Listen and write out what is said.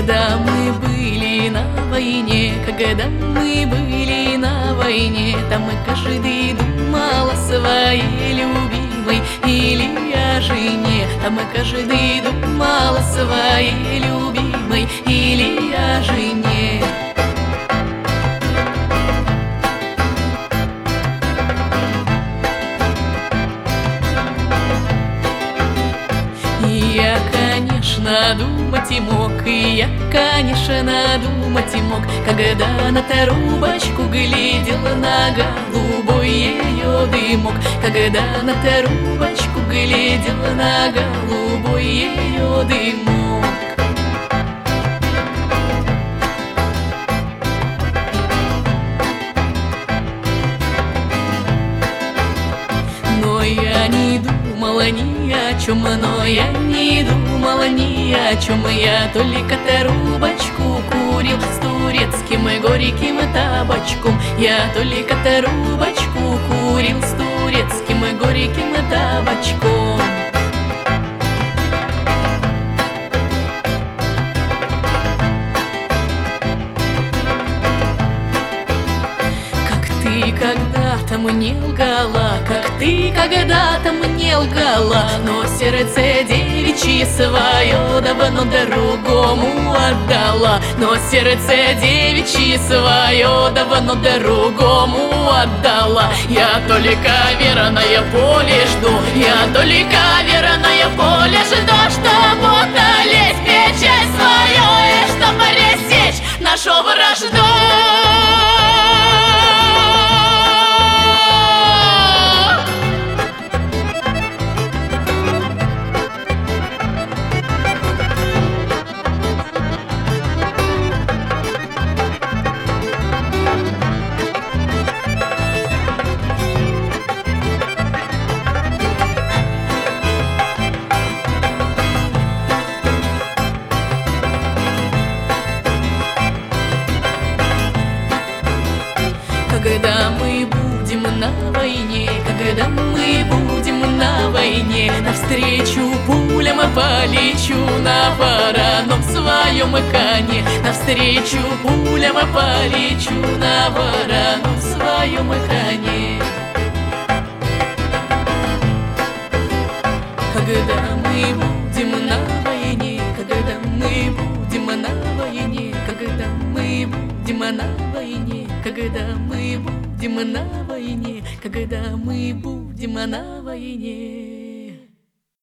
Когда мы были на войне, когда мы были на войне, там мы каждый думал о своей любимой или о жене. Там мы каждый думал о своей любимой или о жене. Я, конечно, думать и мог, и я, конечно, думать и мог, когда на трубочку глядел на голубой ее дымок, когда на трубочку глядел на голубой ее дымок. Но я не думала ни о чем, но я не думала ни о чем. Я только трубочку курил с турецким и горьким табачком. Я только трубочку курил с турецким и горьким табачком. Когда-то мне лгала, как ты когда-то мне лгала, но сердце девичье свое давно другому отдала. Но сердце девичье свое давно другому отдала. Я только верное поле жду, я только верное поле жду, чтоб утолить печаль свою и чтоб рассечь нашу вражду. Когда мы будем на войне, когда мы будем на войне, навстречу пулям полечу на вороном своем коне. Навстречу пулям полечу на вороном своем коне. Когда мы будем на войне, когда мы будем на войне, когда мы будем на войне, когда мы будем на войне, когда мы будем на войне.